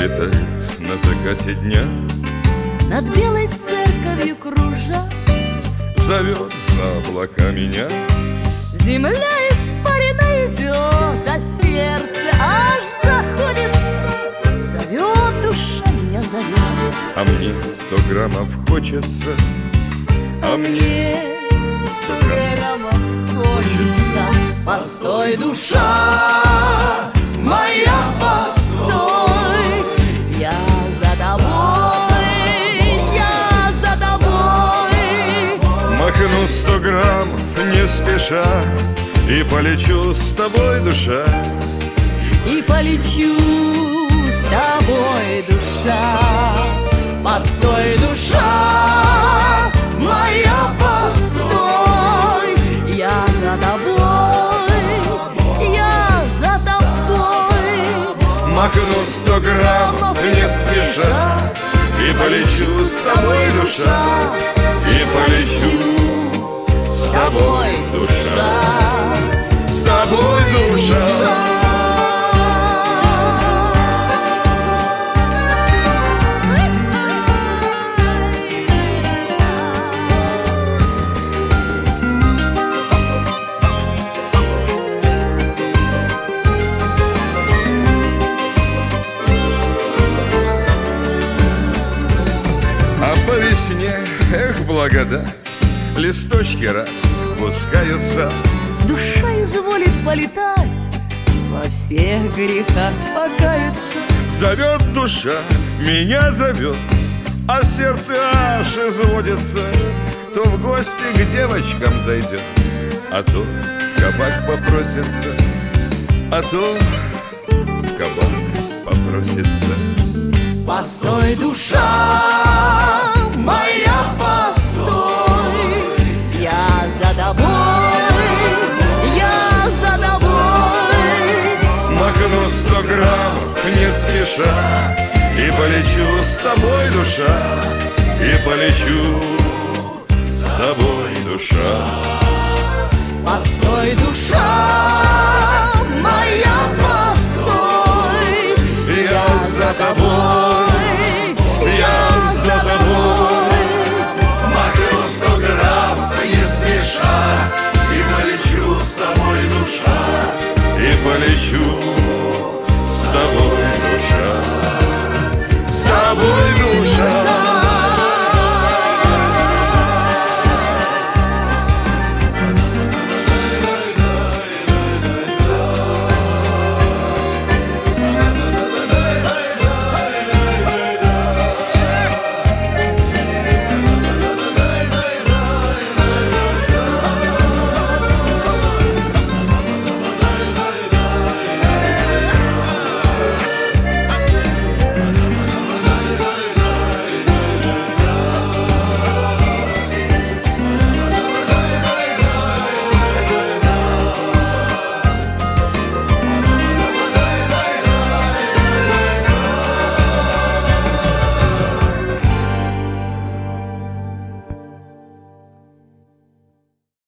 Летает на закате дня, над белой церковью кружа, зовет за облака меня. Земля испарина идет, а сердце аж заходится. Зовет душа, меня зовет. А мне 100 граммов хочется, А мне 100 граммов хочется. Постой, душа моя, постой. Я за тобой, я за тобой. махну 100 граммов не спеша и полечу с тобой, душа. И полечу с тобой, душа. Постой, душа моя, постой. Я за тобой, я за тобой. Махну 100 граммов не спеша и полечу с тобой, душа. И полечу с тобой, душа. С тобой, душа. А по весне, эх, благодать, листочки раз пускаются. Душа изволит полетать, во всех грехах покаяться. Зовет душа, меня зовет, а сердце аж изводится. То в гости к девочкам зайдет, а то в кабак попросится, а то в кабак попросится. Постой, душа моя, постой. Я за тобой, я за тобой. Махну 100 граммов не спеша и полечу с тобой, душа. И полечу с тобой, душа. Постой, душа моя, постой. Я за тобой, я за тобой. Махну 100 грамм не спеша и полечу с тобой, душа. И полечу